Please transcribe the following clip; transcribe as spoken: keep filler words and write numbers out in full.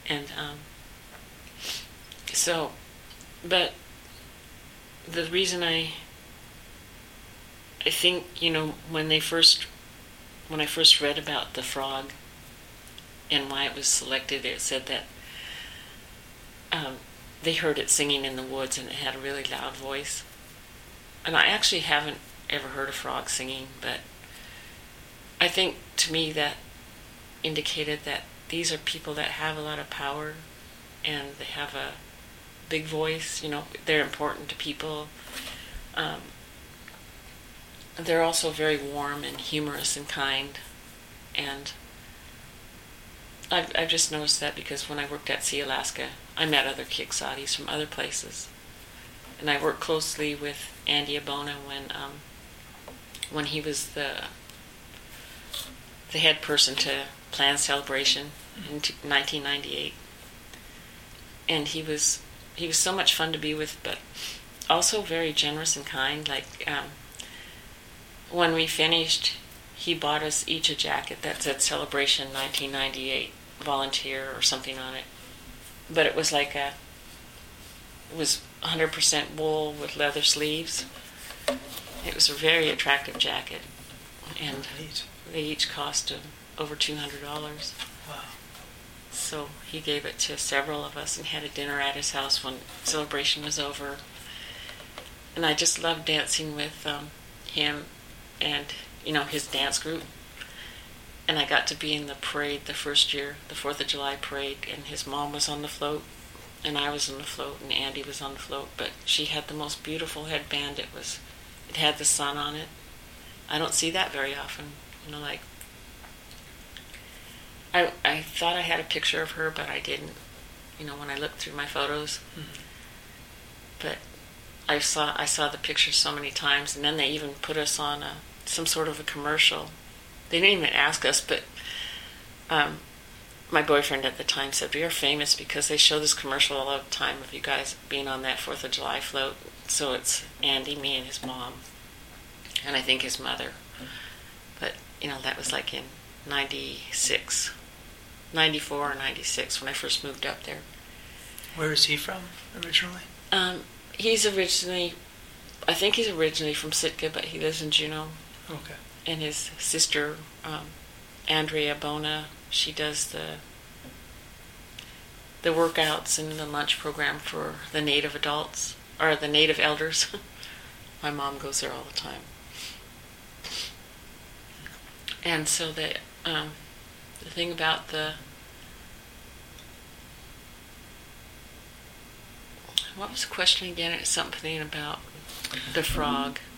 And um, so, but the reason I, I think, you know, when they first, when I first read about the frog and why it was selected, it said that um, they heard it singing in the woods and it had a really loud voice. And I actually haven't ever heard a frog singing, but I think to me that indicated that these are people that have a lot of power and they have a big voice, you know, they're important to people. Um, they're also very warm and humorous and kind. And I've, I've just noticed that because when I worked at Sea Alaska, I met other Kiksades from other places. And I worked closely with Andy Abona when um, when he was the the head person to plan Celebration in nineteen ninety-eight. And he was he was so much fun to be with, but also very generous and kind. Like um, when we finished, he bought us each a jacket that said Celebration nineteen ninety-eight, volunteer or something on it. But it was like a it was one hundred percent wool with leather sleeves. It was a very attractive jacket, and Neat. they each cost uh, over two hundred dollars. Wow. So he gave it to several of us and had a dinner at his house when Celebration was over. And I just loved dancing with um, him and, you know, his dance group. And I got to be in the parade the first year, the fourth of July parade, and his mom was on the float, and I was on the float, and Andy was on the float. But she had the most beautiful headband. It was, it had the sun on it. I don't see that very often, you know, like, I I thought I had a picture of her, but I didn't, you know, when I looked through my photos. Mm-hmm. But I saw I saw the picture so many times, and then they even put us on a, some sort of a commercial. They didn't even ask us, but um, my boyfriend at the time said, "We are famous because they show this commercial all the time of you guys being on that fourth of July float." So it's Andy, me, and his mom, and I think his mother. But, you know, that was like in ninety-six, ninety-four or ninety-six when I first moved up there. Where is he from originally? Um, he's originally, I think he's originally from Sitka, but he lives in Juneau. Okay. And his sister, um, Andrea Bona, she does the the workouts and the lunch program for the Native adults, or the Native elders. My mom goes there all the time. And so the, um, the thing about the, what was the question again? It's something about the frog.